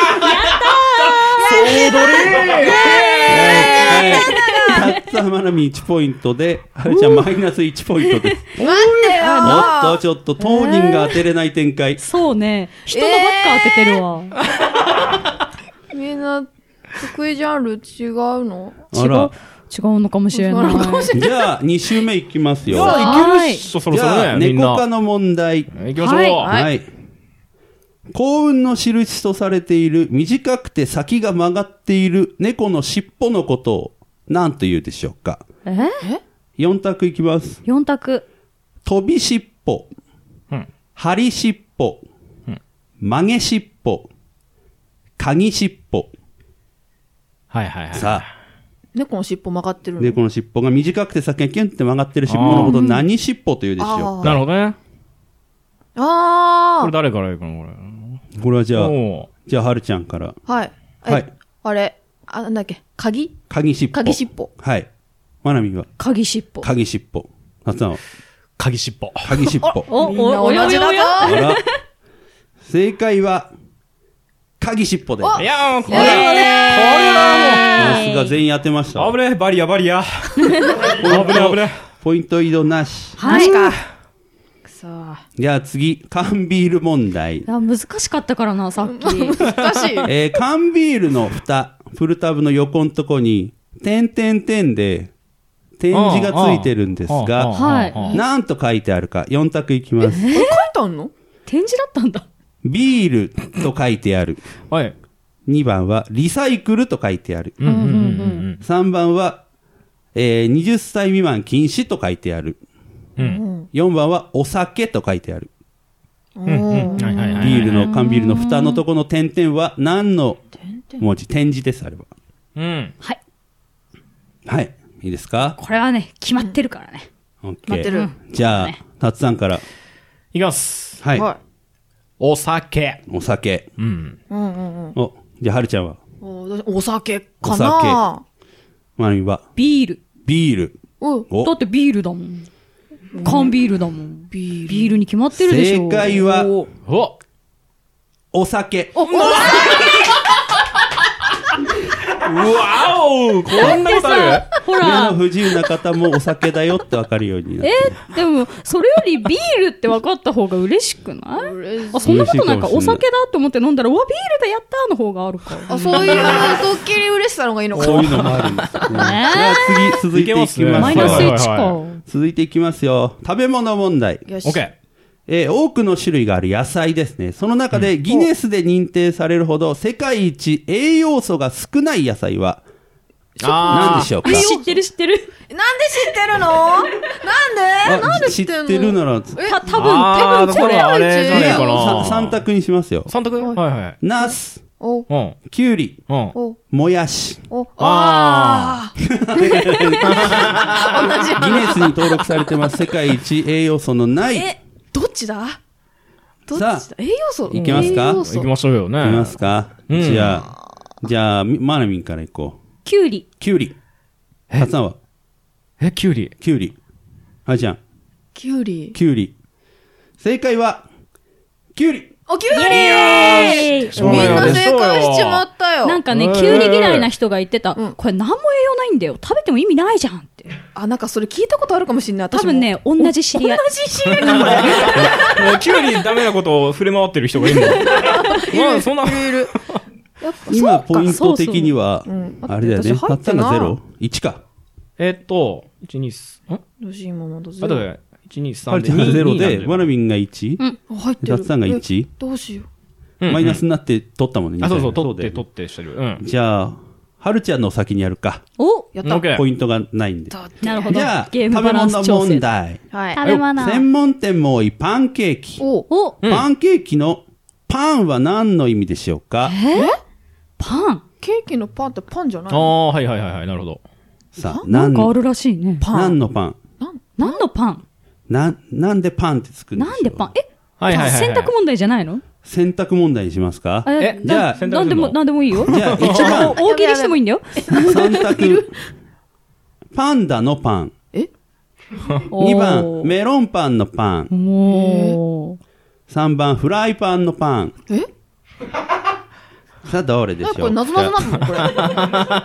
はい。たったまなみいちポイントで、はるちゃんマイナスいちポイントです。 待ってよおっと、ちょっと当人が当てれない展開。 そうね。人のばっか当ててるわ。 みんな、得意ジャンル違うのあら。 違うのかもしれない。 じゃあ、に週目いきますよ。 はい。 そろそろじゃあ、 ね、みんな。 猫科の問題。 行きましょう。 はいはい。幸運の印とされている短くて先が曲がっている猫の尻尾のことを何と言うでしょうか？ えよん択いきます。 四択。 飛び尻尾、 うん張り尻尾、曲げ尻尾、鍵尻尾。 はいはいはい。 さあ、 猫の尻尾曲がってるの猫の尻尾が短くて先がキュンって曲がってる尻尾のことを何尻尾と言うでしょうなるほどね。 あー。 これ誰から行くのこれ。 か？これはじゃあ、 おじゃあ、はるちゃんから。 はい。えはい。 あれ、あ、なんだっけ、鍵鍵尻尾。 鍵尻尾。 はい。まなみは鍵尻尾。 鍵尻尾。なつさんは鍵尻尾。 鍵尻尾。 お、 みんなお、おや同じだぞおやおやあら。正解は、鍵尻尾です。 いやー、もうこれえーさすが全員当てました。 危ねえ、バリアバリア。危ねえ危ねポイント移動なし。 はい。 か。くそ。 じゃあ次、缶ビール問題。 あ難しかったからな、さっき。 難しい。 えー、缶ビールの蓋、プルタブの横のとこに、点点点で、点字がついてるんですが、 はいなんと書いてあるか、よん択いきます。 これ書いてあんの展示だったんだ。 ビールと書いてある。 はい。 にばんは、リサイクルと書いてある。 うんうんうんさんばんは、えー、はたち未満禁止と書いてある。 うん。うん。 よんばんは、お酒と書いてある。 うんうん。はいはいはい。 ビールの、缶ビールの蓋のとこの点々は何の文字？点字です、あれは。 うん。 はい。 はい。いいですか？ これはね、決まってるからね。 オッケー。 待ってる。 じゃあ、たつさんから。 いきます。 はい。 はお酒。 お酒。 うん。 い。うんうんうん。 お、じゃあ、はるちゃんはおお酒かお酒なまなみはビール。 ビール。 うん。 おだってビールだもん。缶ビールだもん。 ビール。 ビールに決まってるでしょ。 正解は、 おお酒。 うわおこんなことあるほ目のら、 不自由な方もお酒だよってわかるようになって。 え、でも、それよりビールって分かった方が嬉しくない嬉しいあ、そんなことないか。お嬉しいかもしれない酒だって思って飲んだら、うわ、ビールだやったーの方があるか。 あ、そういうドッキリ嬉しさの方がいいのかそういうのもあるんですね。じゃあ次、続いていきますよ。 マイナスいちはいはいか。 続いていきますよ。食べ物問題。 よし。 オッケー。 えー多くの種類がある野菜ですね。その中でギネスで認定されるほど世界一栄養素が少ない野菜は何でしょうか？ え知ってる知ってる。 なんで知ってるのなんでなんで知ってんの知ってるなら、 え、 た、多分あー、 多分これあれじゃねえかさな。 三択にしますよ。 三択はいはい。 ナス、 お、 うん。 キュウリ、 うん。 お、 もやし。 お、 ああー。同じ。 ギネスに登録されてます。世界一栄養素のない。いえ、どっちだどっちださ栄養素いけますか栄養素行きましょうよね。 きますか？ うんじゃあ、じゃあ、みマナミンからいこう。 キュウリ。 キュウリ。たつさんはえ、キュウリ。 キュウリ。はるちゃん、 キュウリ。 キュウリ。 正解は、キュウリ。 お、キュウリイエーイみんな正解しちまったよ。 なんかね、キュウリ嫌いな人が言ってた、 うんこれ何も栄養ないんだよ。食べても意味ないじゃんって。 あ、なんかそれ聞いたことあるかもしれない。私も多分ね、同じ知り合い。 同じ知り合いかこれ。 もうキュウリダメなことを触れ回ってる人がいるの。まあ、そんな。 いるいる。やっぱ今、 そうかポイント的にはそうそううん、 あれだよね。 私入たったがってないゼロ ?いち か。 えっと、いち、に、さん、んどうしよう今まだゼあとロ。 で、いち、に、さんはるちゃんがゼロで、マナミ。 ミンがいち、 うん。 あ入ってる。 たつさんがいちえどうしようんマイナスになって取ったもんね。 あ、そうそう、 だよね取って、取ってしてる。うん。 じゃあ、はるちゃんの先にやるか。 おう。やった。 オッケーポイントがないんで。 だってなるほど。 じゃあ、 ゲーム食べバランス物調整問。題。 はい。 食べ物。 専門店も多いパンケーキ。 おお、 うんパンケーキのパンは何の意味でしょうか？ パン。 ケーキのパンってパンじゃないああ、はいはいはいはい、なるほど。 さあ、何なんかあるらしいね。 パン何のパン何のパンな、なんでパンってつくんでしょう？ なんでパンえ、 はいはいはいはい選択問題じゃないの選択問題にしますか？ えじゃあ選択するのなんでも、なんでもいいよ。 じゃあ、一番、 大喜利してもいいんだよ。 三択。パンダのパン。にばん、メロンパンのパン。 もさんばん、フライパンのパン。 えさあ、どれでしょうか？ えこれ謎々なのこれ。これこれ謎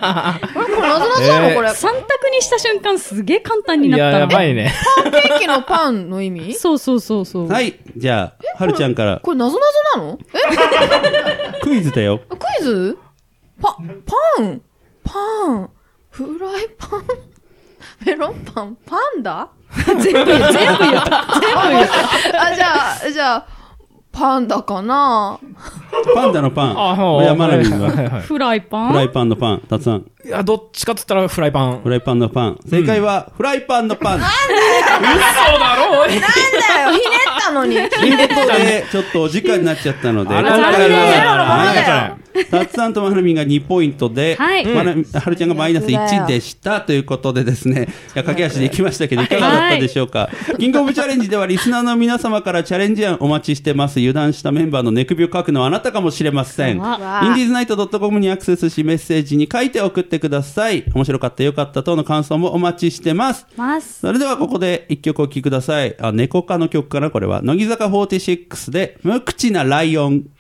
々なのこれ。 う。三択にした瞬間すげえ簡単にいや、 なったの。 やばいね。 パンケーキのパンの意味そうそうそうそう。 はい。じゃあ、はるちゃんからこれ謎々なのえクイズだよ。 クイズパ、パンパンフライパンメロンパンパンダ全部言う、全部言った。全部言った。 あ、じゃあ、じゃあ、パンダかなパンダのパン。 あ、 これはマナミンは。 はいはいはい。 フライパンフライパンのパン。たつさん。 いや、どっちかっつったらフライパン。 フライパンのパン。正解は、フライパンのパン。 嘘だろなんだよ、ひねったのに。 ということで、ちょっとお時間になっちゃったので、 あら今回残念は、 なんだよはいたつさんとまなみんがにポイントで、 はいまなみはるちゃんがマイナスいちでしたということでですね、いや駆け足でいきましたけど、いかがだったでしょうか。キングオブチャレンジではリスナーの皆様からチャレンジ案お待ちしてます。油断したメンバーの寝首を書くのはあなたかもしれません。インデわィーズナイト .com にアクセスしメッセージに書いて送ってください。面白かったよかった等の感想もお待ちしてます。 ます。 それではここで一曲お聴きください。あ、猫科の曲かなこれは。乃木坂フォーティシックスで、無口なライオン。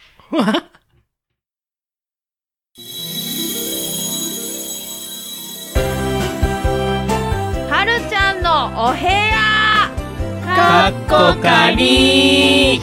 はるちゃんのお部屋かっこかり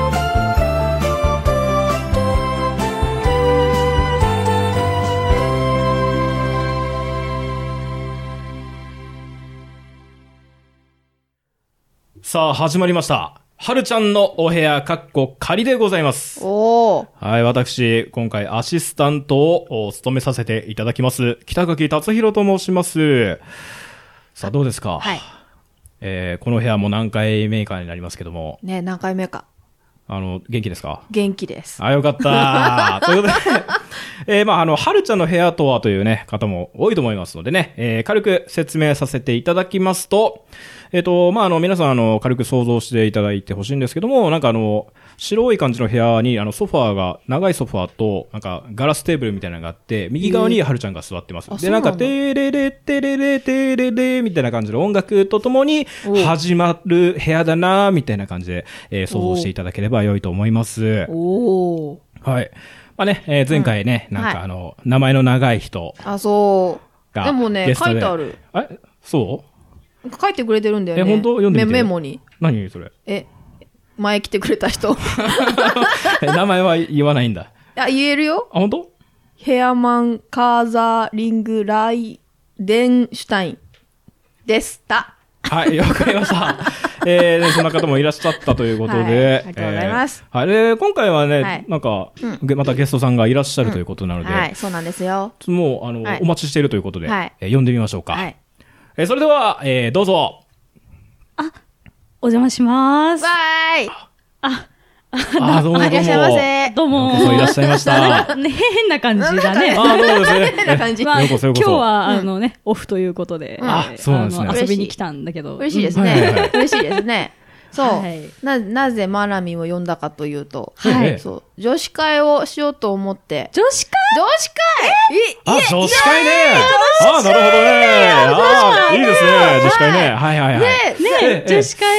さあ、始まりました。はるちゃんのお部屋、かっこ仮でございます。 おー。 はい、私、今回アシスタントを務めさせていただきます。北垣達弘と申します。さあ、どうですか？ はい。 えー、この部屋も何回目かになりますけども、 ね何回目か。 あの、元気ですか？ 元気です。 あ、よかったということで、えー、まあ、あの、はるちゃんの部屋とはというね、方も多いと思いますのでね、えー、軽く説明させていただきますと、えっ、と、まあ、あの、皆さん、あの、軽く想像していただいてほしいんですけども、なんかあの、白い感じの部屋に、あの、ソファーが、長いソファーと、なんか、ガラステーブルみたいなのがあって、右側にはるちゃんが座ってます。で、なんか、 あそうなんだテレレ、テレレ、テレレ、みたいな感じの音楽とともに、 お始まる部屋だな、みたいな感じで、えー、想像していただければ良いと思います。 おー。 はい。まあね、えー前回ね、 うんなんかはいあの、名前の長い人あ、そう。 が。 でもね、 ゲストで書いてある。 えそう書いてくれてるんだよね。 え本当読んでみてメメモに。 何それえ、前来てくれた人。いえ名前は言わないんだ。 や、言えるよ。 あ、本当ヘアマン・カーザーリング・ライデンシュタインでした。 はい、わかりました。えーね、そんな方もいらっしゃったということで。 はいありがとうございますえーはい。で、今回はね、 はいなんか、げまたゲストさんがいらっしゃるということなので、 はい、そうなんですよ。 もう、あの、 はいお待ちしているということで、 はいえー呼んでみましょうか。 はい。 えーそれでは、えーどうぞ。 お邪魔します。 わーい。 あ、 あ、どうもどうも。 あいらっしゃいませ。 どうも。 ようこそいらっしゃいました。 ね、変な感じだね。 あ、どうもですね。 変な感じ。 まあ、 ようこそようこそ今日は、あのね、オフということで、 あえーそうなんですねあの遊びに来たんだけど。 嬉しいですはいはいはい。 ね嬉しいですね。そうはい。 な、なぜマラミンを呼んだかというと、 はいそう、女子会をしようと思って。 女子会女子会いあ、女子会ね。あ、なるほどね。あ、いいですね。女子会ね。はいはいはい。 で、 ねええ女子会。 で、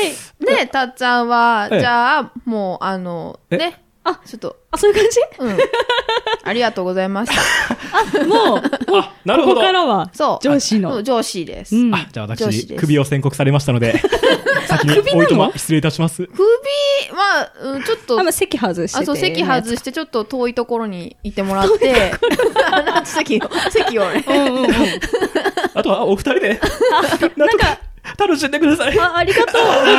で、たっちゃんは、 ええじゃあ、もう、あの、 えね。 あちょっと、 あ、そういう感じうん。ありがとうございました。 もう、 あ、なるほど。 ここからは、 そう。 上司のそう。上司です。 うんあ、じゃあ私、 上司です首を宣告されましたので、先においとま失礼いたします。 首、まあ、うん、ちょっとあ、、まあ、席外してて。 あ、そう、席外して、ちょっと遠いところにいてもらって、席を、席をね。 うんうんうん。 あとは、お二人で、なんとか、楽しんでください。 あ、ありがとう。ごめんね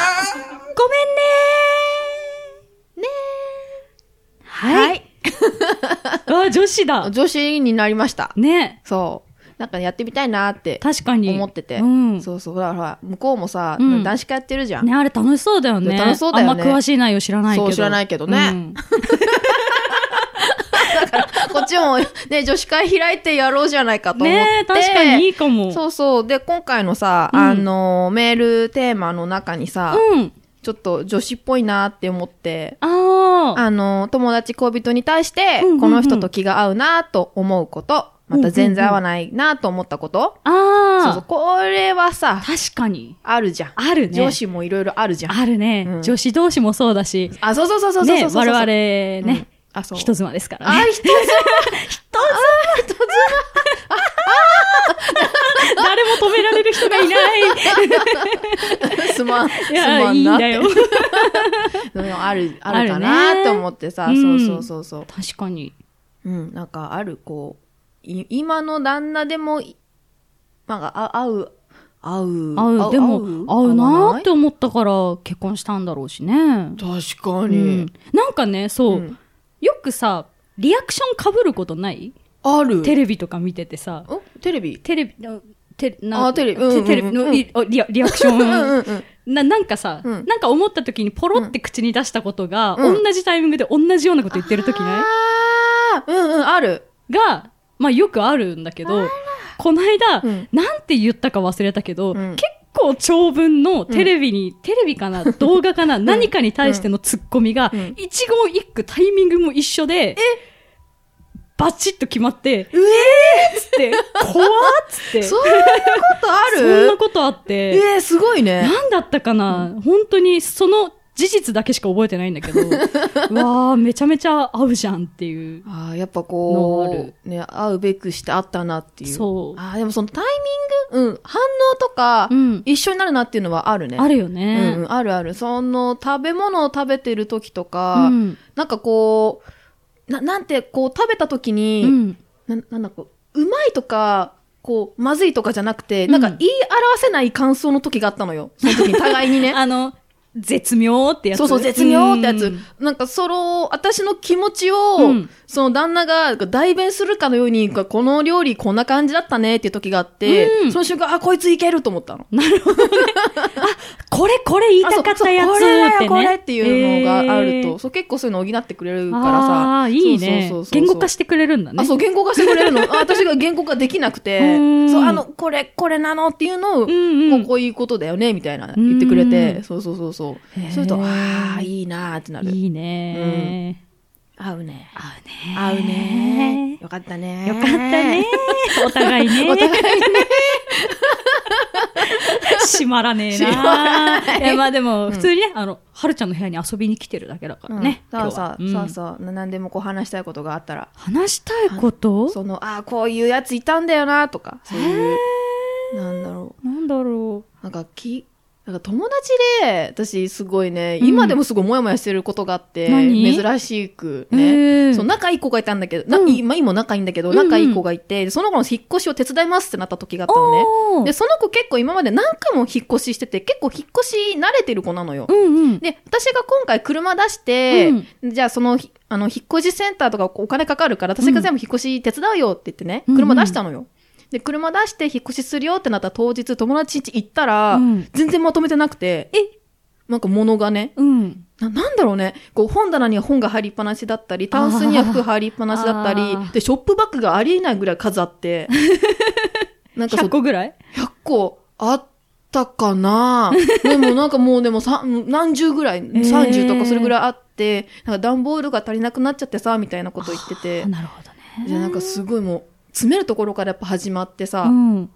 ー。ねー。はい。あ、女子だ。 女子になりました。 ね。 そう。なんかやってみたいなって確かに。 思ってて。 うん。 そうそう。だからほら、向こうもさ、 うん男子会やってるじゃん。 ね、あれ楽しそうだよね。 楽しそうだよねあんま詳しい内容知らないけど。 そう知らないけどねうんこっちもね、女子会開いてやろうじゃないかと思って。 ねえ、確かにいいかも。 そうそう。で、今回のさ、 うんあの、メールテーマの中にさ、 うん。 ちょっと女子っぽいなって思って、 ああ。 あの、友達恋人に対してうんうんうん、 この人と気が合うなと思うこと、また全然合わないなと思ったこと、 ああ。 そうそう、これはさ、 確かに。 あるじゃん。 あるね。 上司もいろいろあるじゃん。 あるね、 うん女子同士もそうだし。 あ、そうそうそうそうそうそうそうね、我々 うんね、 あ、そう。 人妻ですからあ、 ね。 人妻誰も止められる人がいない。 すまん、すいや、 まんなって。 いいんだよ。 でもある、あるかあなるねって思ってさ、 うんそうそうそうそう。 確かに。 うん、なんかある、こう、い今の旦那でも、いなんか、あ合う、合う、 合う、でも、合うなーって合わ思ったから結婚したんだろうしね。 ない確かうに。 ん。なんかね、そう、 うんよくさ、リアクション被ることないある。 テレビとか見ててさ、 んテレビテレビ、あテレあテレビうんうんうんテレビのリあリアリアクションうんうんうん。 ななんかさ、 うんなんか思った時にポロって口に出したことが、 うん同じタイミングで同じようなこと言ってる時ないああ、うんうん、ある。 が、まあよくあるんだけど、この間、 うんなんて言ったか忘れたけど、 うん結構長文のテレビに、テレビかな動画かな、何かに対してのツッコミが、 うん一語一句タイミングも一緒で、バチッと決まって、 うえつって、怖っつって、 ー、そんなことあそるんなことあって、 えー、すごいね。 なんだったかな、本当にその事実だけしか覚えてないんだけど、うわー、めちゃめちゃ合うじゃんっていう。 ああ、やっぱのあこるう、ね、会うべくしてあったなっていう。 そうああ、でもそのタイミング、うん、反応とか、 うん一緒になるなっていうのはあるね。 あるようね。 んうん、あるある。その、食べ物を食べてる時とか、 うんなんかこう、な、なんて、こう、食べた時に、 うんな、なんだこう、うまいとか、こう、まずいとかじゃなくて、 うんなんか言い表せない感想の時があったのよ。その時に互いにね。 あの、絶妙ってやつ。 そうそう、絶妙ってやつ。 うんなんか、その、私の気持ちを、 うんその旦那が代弁するかのように、この料理こんな感じだったねっていう時があって、 うんその瞬間、あ、こいついけると思ったの。 これこれ言いたかったやつあそうそうこってね。 れだよこれっていうのがあると、 えーそう結構そういうのを補ってくれるからさ。 あーいいねそうそうそうそう言語化してくれるんだね。 あ、そう、言語化してくれるの。あ私が言語化できなくて、 うんそう、あの、これ、これなのっていうのを、 んうんもうこういうことだよね、みたいな言ってくれうて、 んそうそうそうそう。 へーそうすると、ああ、いいなーってなる。 いいね合うね。 合うね合うね。よかったね。 よかったね。お互いね。 お互いね。 閉まらねえ閉まな。いや、まあでも、普通にね、あの、はるちゃんの部屋に遊びに来てるだけだからね。 うん、そうそう、 今日はそうそう。な何でもこう話したいことがあったら、 話したいことその、ああ、こういうやついたんだよな、とか、そういう、なんだろなんだろう。なんか、き、なんか友達で、私すごいね、今でもすごいモヤモヤしてることがあって、 何珍しくへね。 ーそう、仲いい子がいたんだけど、なうん今、今も仲いいんだけど、 うんうん仲いい子がいて、でその子の引っ越しを手伝いますってなった時があったのね。 おーで、その子結構今まで何回も引っ越ししてて、結構引っ越し慣れてる子なのよ。 う。うんうん。 で、私が今回車出して、じゃあその、ひあの、引っ越しセンターとかお金かかるから、私が全部引っ越し手伝うよって言ってね、 うん車出したのよ。で、車出して引っ越しするよってなった当日、友達ん家行ったら、 うん全然まとめてなくて、 えなんか物がね、 うん。 な、なんだろうね、こう本棚には本が入りっぱなしだったり、タンスには服入りっぱなしだったりあー、 で、ショップバッグがありえないぐらい数あって、なんかひゃそっこぐらいひゃっこあったかなでもなんかもうでもさ何十ぐらい、 ーさんじゅうとかそれぐらいあって、なんか段ボールが足りなくなっちゃってさ、みたいなこと言っててあ、なるほどね。 じゃあなんかすごいもう、詰めるところからやっぱ始まってさ、 うん。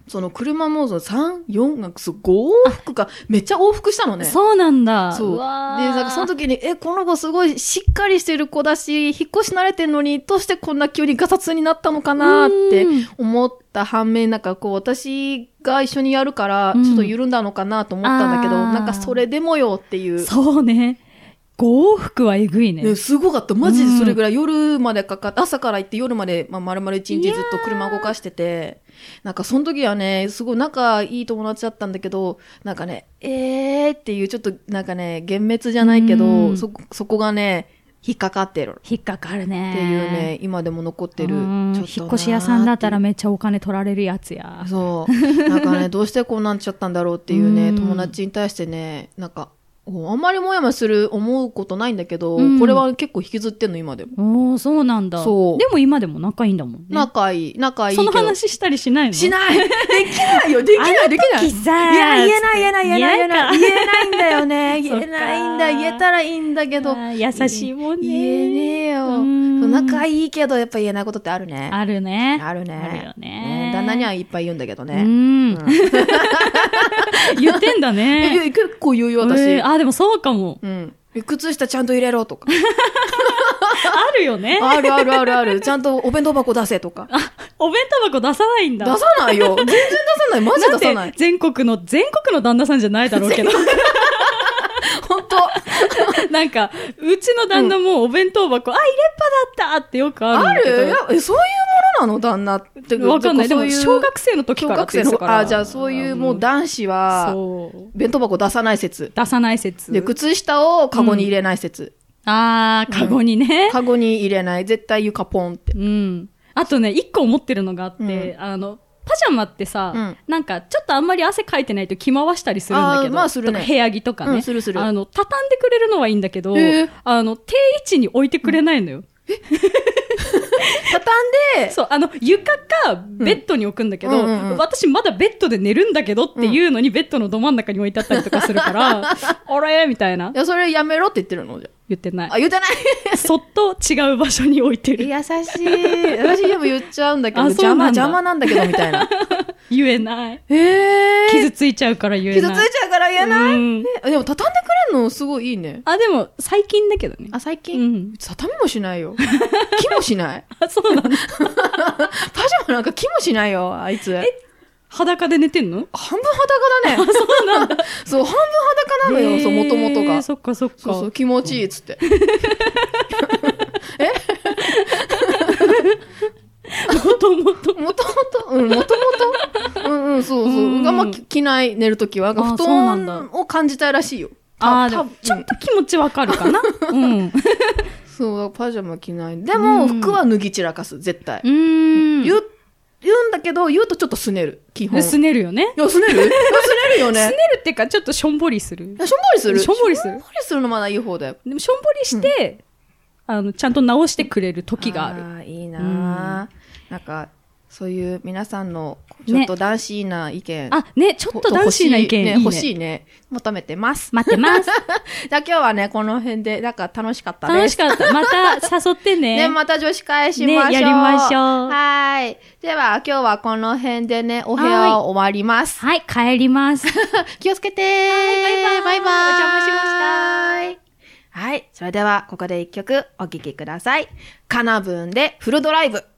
その車もそのさん、よん、ご往復か、めっちゃ往復したのね。 そうなんだ。 そう。で、 うわーなんかその時に、え、この子すごいしっかりしてる子だし、引っ越し慣れてんのに、どうしてこんな急にガサツになったのかなって思った反面、なんかこう、私が一緒にやるから、ちょっと緩んだのかなと思ったんだけど、 うんなんかそれでもよっていう。 そうね。ご往復はえぐいね。 ね、すごかった。マジでそれぐらい夜までかかって、朝から行って夜まで、まあ、丸々一日ずっと車動かしてて、なんかその時はね、すごい仲いい友達だったんだけど、なんかね、えーっていうちょっとなんかね、幻滅じゃないけど、そ、そこがね、引っかかってる。 引っかかるね。 っていうね、今でも残ってる。 うんちょっと引っ越し屋さんだったらめっちゃお金取られるやつや。 そう。なんかね、どうしてこうなっちゃったんだろうっていうね、 うん友達に対してね、なんか、あんまりもやもやする、思うことないんだけど、 うんこれは結構引きずってんの、今でも。 おー、そうなんだ。 そうでも今でも仲いいんだもんね。 仲いい、仲いいけど。 その話したりしないのしないできないよできないできないあの時さいや、言えない言えない言えない言えない。 言言えないんだよね。 そっか言えないんだ。言えたらいいんだけど。 あー優しいもんね。 言えねえよ。 うんそう仲いいけど、やっぱ言えないことってあるね。 あるね。 あるね。 あるよね。 旦那にはいっぱい言うんだけどうね。 ん。言ってんだえね。 結構言うよ、私。 えーあ、でもそうかも。 うん。靴下ちゃんと入れろとか。 あるよね。 あるあるあるある。ちゃんとお弁当箱出せとか。 お弁当箱出さないんだ。 出さないよ。全然出さない。マジ出さななんい。 て全国の、全国の旦那さんじゃないだろうけど。 本当。 なんか、うちの旦那もお弁当箱、あ、入れっぱだったってよくあるんあだけど。 るいやえ、そういうものなの旦那って。 わかんない。でも、 そういう小学生の時から小学生のって言ってたから。 あ、じゃあそういうもう男子は、 そう。 弁当箱出さない説。 出さない説。 で、靴下をカゴに入れない説。 あー、カゴにね。 カゴに入れない。絶対床ポンって。 うん。あとね、一個思ってるのがあって、 うんあの、パジャマってさ、 うんなんかちょっとあんまり汗かいてないと着回したりするんだけあーど、 まあするねとか部屋着とかね、 うんするするあの、畳んでくれるのはいいんだけど、 へーあの、定位置に置いてくれないのよ。 畳んで、 そう、あの、床かベッドに置くんだけど、 うんうんうんうん私まだベッドで寝るんだけどっていうのにベッドのど真ん中に置いてあったりとかするから、あれみたいな。 いや、それやめろって言ってるのじゃ。 言ってない。 あ、言ってない。 そっと違う場所に置いてる。 優しい。私でも言っちゃうんだけど、 あそう邪魔、 なんだ邪魔なんだけど、みたいな。 言えない。 えー。 傷ついちゃうから言えない。 傷ついちゃうから言えない、 うんえでも畳んでくれるのすごいいいね。 あ、でも、最近だけどね。 あ、最う近、 ん。 畳もしないよ。気もしない。 あ、そうなんだ。 パジャマなんか気もしないよ、あいつ。 裸で寝てんの半分裸だね。そうなんだ。そう、半分裸なのよ、そう、もともとが。 そっかそっか。 そうそう、気持ちいいっつって。 もともと。 もともと、うん、もともと、うんうん、そうそう。 うんあんま着ない、寝るときは。なんか布あそうなんだ団を感じたいらしいよ。 ああ、でたもちょっと気持ちわかるかな。うん。 そう、パジャマ着ない。でも、服は脱ぎ散らかす、絶対。 うーん。 言う、言うんだけど、言うとちょっとすねる。基本。 すねるよね。 いや、すねるいやすねるよすねね。 るってか、ちょっとしょんぼりするい。やしょんぼりする。 しょんぼりするしょんぼりするのまだいい方だよ。 でも、しょんぼりして、あの、ちゃんと直してくれる時がある。 あーいいなぁ。なんか、そういう皆さんの、ちょっと男子な意見。 あ、ね、ちょっと男子な意見いいね。 欲しいね。求めてます。 待ってます。 じゃあ今日はね、この辺で、なんか楽しかったです。 楽しかった。また誘ってね。 ね、また女子会しましょう。 ねやりましょうはーい。では、今日はこの辺でね、お部屋を終わります。 はい、帰ります。 気をつけてー。 はいバイバイバイバイ。 お邪魔しましたはい。それでは、ここで一曲お聴きください。カナブーンでフルドライブ。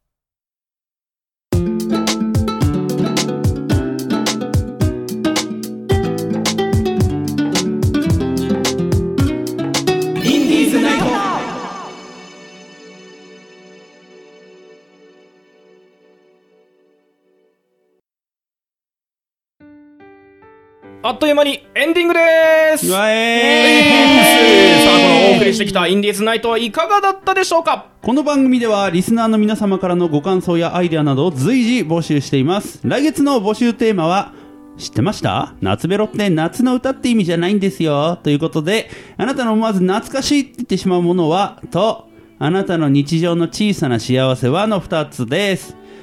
あっという間にエンディングでーす。 うわさえあ、このお送りしてきたインディーズナイトはいかがだったでしょうか。 この番組ではリスナーの皆様からのご感想やアイデアなどを随時募集しています。来月の募集テーマは、知ってました?夏ベロって夏の歌って意味じゃないんですよ。ということで、あなたの思わず懐かしいって言ってしまうものは、と、あなたの日常の小さな幸せはのふたつです。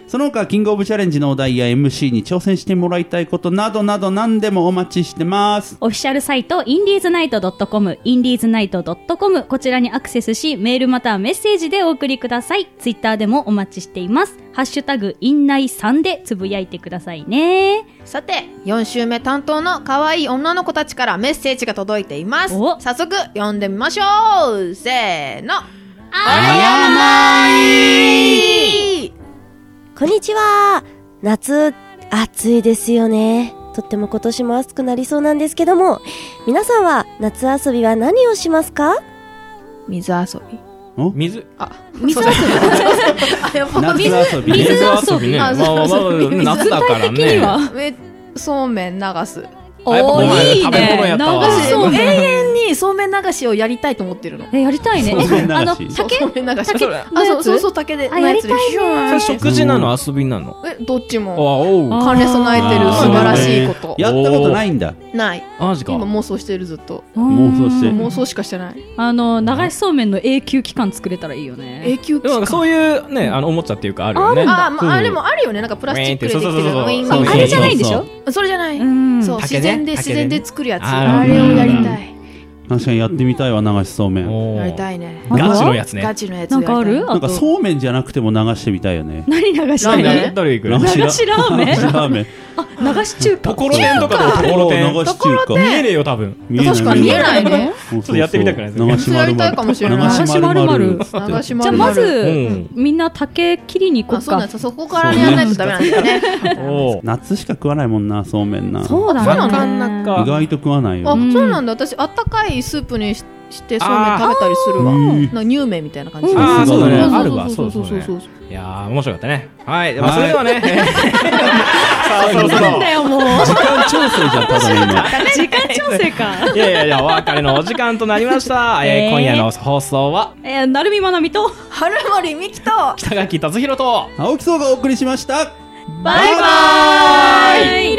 その他キングオブチャレンジのお題や エムシー に挑戦してもらいたいことなどなど何でもお待ちしてます。 オフィシャルサイト、インディーズナイト .com、インディーズナイト .com、こちらにアクセスし、メールまたはメッセージでお送りください。ツイッターでもお待ちしています。ハッシュタグ、インナイさんでつぶやいてくださいね。 さて、よん週目担当の可愛い女の子たちからメッセージが届いています。 お早速読んでみましょう。せーの。 あやまい。 こんにちは。夏、暑いですよね。とっても今年も暑くなりそうなんですけども、皆さんは夏遊びは何をしますか？ 水遊び。 水あ、 水遊び。 あ、やっぱ夏遊びね。 水遊びね。まああまあまあ、夏だから具体的にね。 はえそうめん流す。 あやっぱごめんいい食べ物やね。 ったわ流しそうめん。 永遠にそうめん流しをやりたいと思ってるの。 え、やりたいね。 そうめん流しえ、あの、 そう竹そうめん流し。 竹あ、そうそうそう竹であやりたいねのやつでヒューンそれ食事なの遊びなの？ え、どっちあ、 もおう。 兼ね備えてるあー素晴らしいこと。 やったことないんだ。 ない。 マジか。 今妄想してるずっと。 妄想して妄想しかしてない。 あの、流しそうめんの永久期間作れたらいいよね。 永久期間。 でもなんかそういうね、あの、おもちゃっていうかあるよね。 あ、まあ、あれも。 もあるよね。なんかプラスチックでできてるそうそうそうそうウィンウィンそうあれじゃないんでしょ？ それじゃない。 うん。 そう、 竹ね自然で竹でね自然で作るやつ。 ああれをやりたい。 確かにやってみたいわ、流しそうめん。 おーやりたいね。 ガチのやつね。 ガチのやつなんかある？ なんかそうめんじゃなくても流してみたいよね。 何流しラーメンてる？ 誰行く？ 流し流しラーメン流しラーメン。 流し中華。 ところてんとかでところてん。 流し中華。 見えねえよ、多分。 見えない確かに見えないね。 ちょっとやってみたくないですか流し丸やりたいかもしれない流し丸々。 流しじゃあ丸々。 まず、 うんみんな竹切りに行こあ、 うかそうなんで。す。そこからやらないとダメなんですよね。 おー夏しか食わないもんな、そうめんな。 そうだね。 そうなのなかなか意外と食わないあ、 よ。 そうなんだ。私、あったかいスープにししてそうめん食べたりするわ。 あーなんか乳麺みたいな感じ。 あーそうだねそうあるわそうそうそうだねそうそう。 いやー、面白かったね。はい。まあ、 はいそれではね。さあ、そろそろ。 なんだよ、もう。 時間調整じゃん、ただの今。 時間調整か。 いやいやいや、お別れのお時間となりました。えーえー今夜の放送は、 えー、なるみまなみと、 春森美希と、 北垣達弘と、 青木荘がお送りしました。 バイバーイ